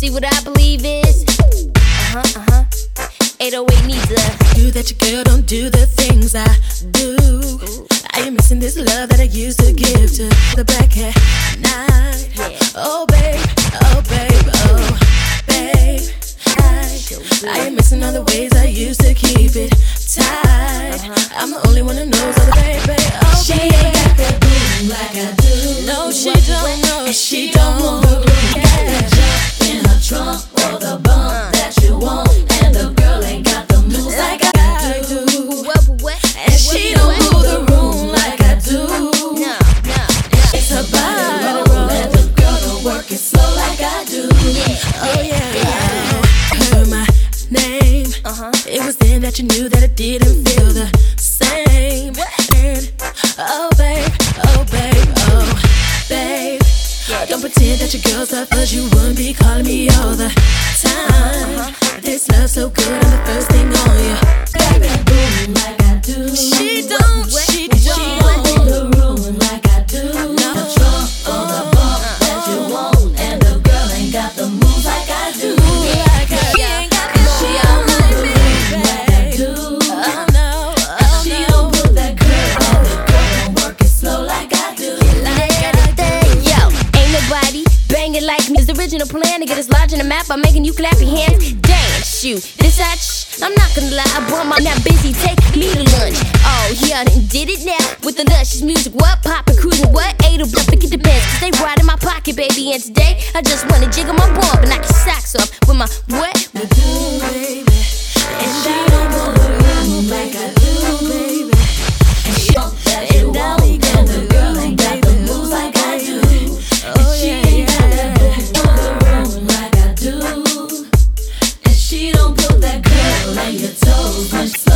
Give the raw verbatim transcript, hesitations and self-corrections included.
See what I believe is uh-huh, uh-huh eight oh eight needs a You that your girl don't do the things I do. Ooh. I am missing this love that I used to give to the black at night. Yeah. Oh babe, oh babe, oh babe, I, I am missing all the ways I used to keep it tight. Uh-huh. I'm the only one who knows all the baby. Oh she baby. ain't got that boom like I do. No, she don't. No, and she, she don't. don't move the room. Got that jump in her trunk or the bump uh. that you want, and the girl ain't got the moves like I, I do. What, what? And what, she don't what? move the room like I do. No, no, no. It's her body roll, and the girl don't work it slow like I do. Yeah. Oh yeah, yeah. Heard my name. Uh-huh. It was then that you knew that it didn't feel the same. And, oh babe, oh babe, oh babe. Yeah. Don't pretend that your girl's tough, cause you wouldn't be calling me all the time. Uh-huh. This love's so good, I'm the first thing on you. Baby, boom like I do. She don't, she don't. She don't move the room like I do. No. The trunk or the bump uh-huh. that you want, and the girl ain't got the moves like I do. Like I, she ain't got the she don't move the room like I do. Oh no, oh she no. don't put that curve on the girl and work it slow like I do. Like I do. Yo, ain't nobody banging like me. His original plan to get us large in the map by making you clap your hands. Dance, you. This I sh- I'm not gonna lie, boy, I'm not busy. Take me to lunch. Oh, yeah, I done did it now with the luscious music. What poppin', cruising, what eight or bluff? It depends, cause they ride in my pocket, baby. And today I just wanna jiggle my bump and knock your socks off with my what? I do, baby. And She I don't move the room like I do, baby. and she don't that you want, and the girl ain't got the moves like I do. Oh She yeah, ain't got that boom move the room like I do, and she don't put that girl on your toes when she